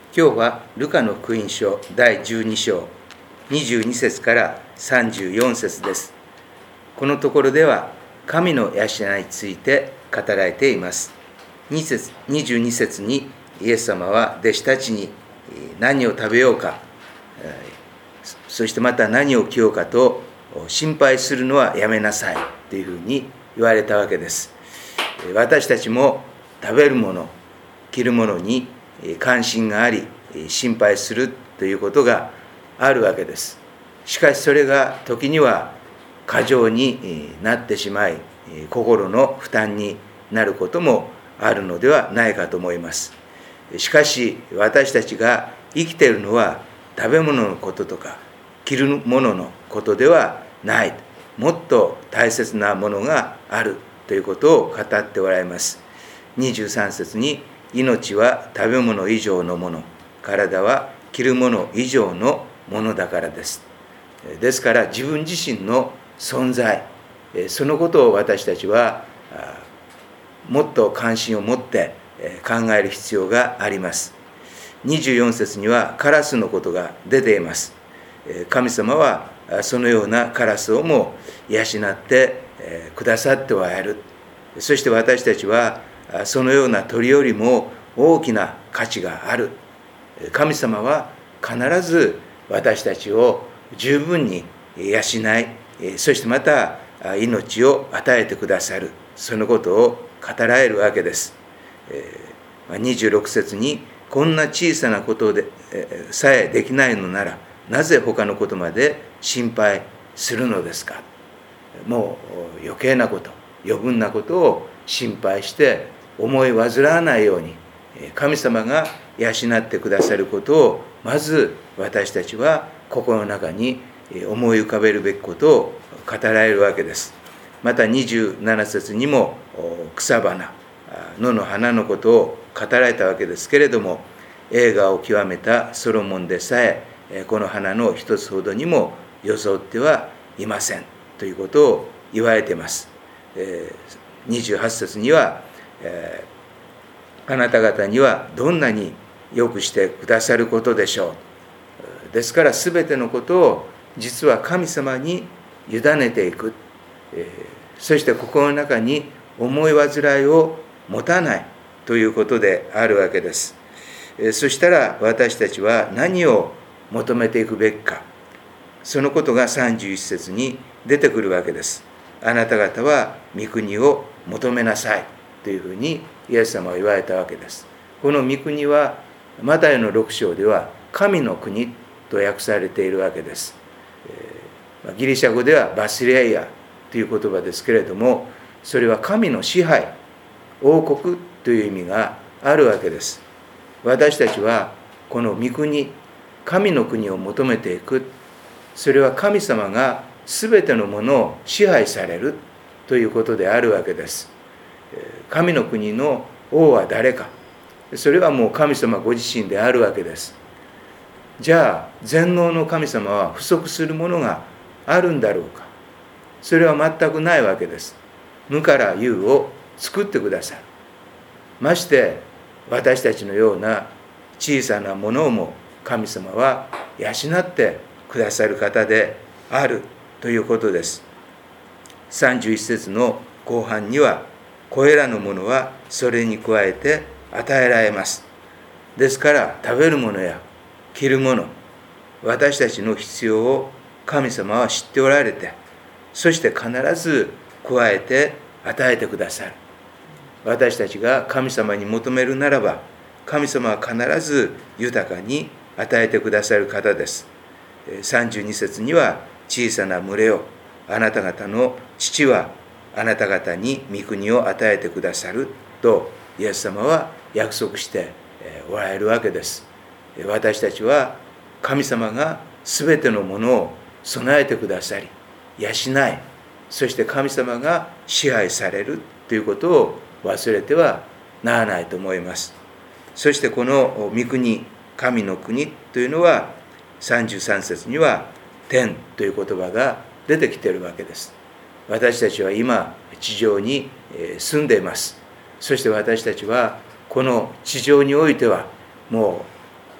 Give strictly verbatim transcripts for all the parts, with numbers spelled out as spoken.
今日はルカの福音書だいじゅうに章にじゅうに節からさんじゅうよん節です。このところでは神の養いについて語られています。に節にじゅうに節にイエス様は弟子たちに何を食べようか、そしてまた何を着ようかと心配するのはやめなさいというふうに言われたわけです。私たちも食べるもの、着るものに関心があり心配するということがあるわけです。しかしそれが時には過剰になってしまい心の負担になることもあるのではないかと思います。しかし私たちが生きているのは食べ物のこととか着るもののことではない、もっと大切なものがあるということを語っておられます。にじゅうさん節に命は食べ物以上のもの、体は着るもの以上のものだからです。ですから自分自身の存在、そのことを私たちはもっと関心を持って考える必要があります。にじゅうよん節にはカラスのことが出ています。神様はそのようなカラスをも養ってくださっておられる。そして私たちはそのような鳥よりも大きな価値がある。神様は必ず私たちを十分に養い、そしてまた命を与えてくださる、そのことを語られるわけです。にじゅうろく節にこんな小さなことでさえできないのならなぜ他のことまで心配するのですか。もう余計なこと、余分なことを心配して思い煩わないように神様が養ってくださることをまず私たちは心の中に思い浮かべるべきことを語られるわけです。またにじゅうなな節にも草花、野の花のことを語られたわけですけれども、栄華を極めたソロモンでさえこの花の一つほどにも装ってはいませんということを言われています。にじゅうはち節にはあなた方にはどんなによくしてくださることでしょう。ですから全てのことを実は神様に委ねていく、そして心の中に思い煩いを持たないということであるわけです。そしたら私たちは何を求めていくべきか、そのことがさんじゅういち節に出てくるわけです。あなた方は御国を求めなさいというふうにイエス様は言われたわけです。この御国はマタイのろく章では神の国と訳されているわけです。ギリシャ語ではバシレイアという言葉ですけれども、それは神の支配、王国という意味があるわけです。私たちはこの御国、神の国を求めていく。それは神様が全てのものを支配されるということであるわけです。神の国の王は誰か、それはもう神様ご自身であるわけです。じゃあ全能の神様は不足するものがあるんだろうか。それは全くないわけです。無から有を作ってくださる。まして私たちのような小さなものをも神様は養ってくださる方であるということです。さんじゅういち節の後半には、これらのものはそれに加えて与えられます。ですから食べるものや着るもの、私たちの必要を神様は知っておられて、そして必ず加えて与えてくださる。私たちが神様に求めるならば、神様は必ず豊かに与えてくださる方です。さんじゅうに節には、小さな群れをあなた方の父はあなた方に御国を与えてくださるとイエス様は約束しておられるわけです。私たちは神様が全てのものを備えてくださり養い、そして神様が支配されるということを忘れてはならないと思います。そしてこの御国、神の国というのはさんじゅうさん節には天という言葉が出てきているわけです。私たちは今地上に住んでいます。そして私たちはこの地上においてはもう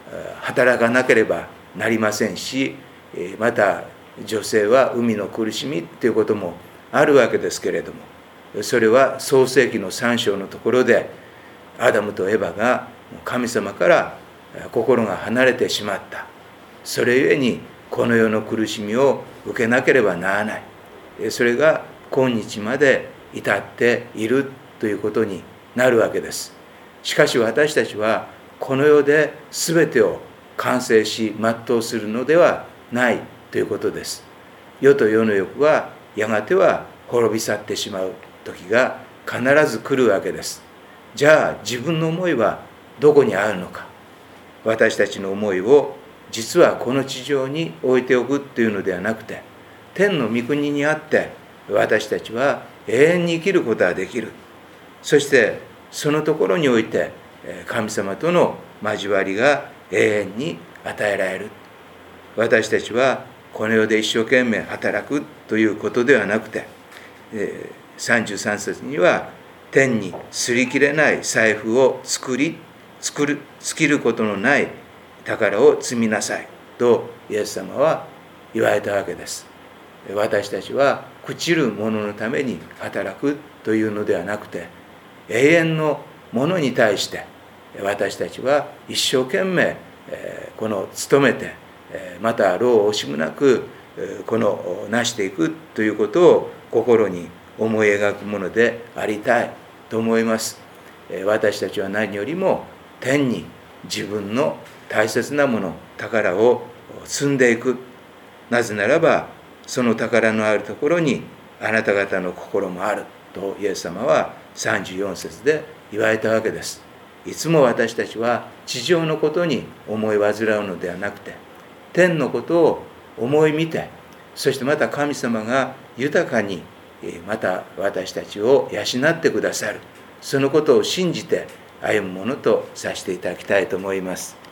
働かなければなりませんし、また女性は産みの苦しみということもあるわけですけれども、それは創世記のさん章のところでアダムとエバが神様から心が離れてしまった。それゆえにこの世の苦しみを受けなければならない。それが今日まで至っているということになるわけです。しかし私たちはこの世で全てを完成し全うするのではないということです。世と世の欲はやがては滅び去ってしまう時が必ず来るわけです。じゃあ自分の思いはどこにあるのか。私たちの思いを実はこの地上に置いておくというのではなくて、天の御国にあって私たちは永遠に生きることができる。そしてそのところにおいて神様との交わりが永遠に与えられる。私たちはこの世で一生懸命働くということではなくて、さんじゅうさん節には天に擦り切れない財布を作り作る尽きることのない宝を積みなさいとイエス様は言われたわけです。私たちは朽ちるもののために働くというのではなくて、永遠のものに対して私たちは一生懸命この努めて、また労を惜しむなくこの成していくということを心に思い描くものでありたいと思います。私たちは何よりも天に自分の大切なもの、宝を積んでいく。なぜならばその宝のあるところにあなた方の心もあるとイエス様はさんじゅうよん節で言われたわけです。いつも私たちは地上のことに思い煩うのではなくて、天のことを思い見て、そしてまた神様が豊かにまた私たちを養ってくださる、そのことを信じて歩むものとさせていただきたいと思います。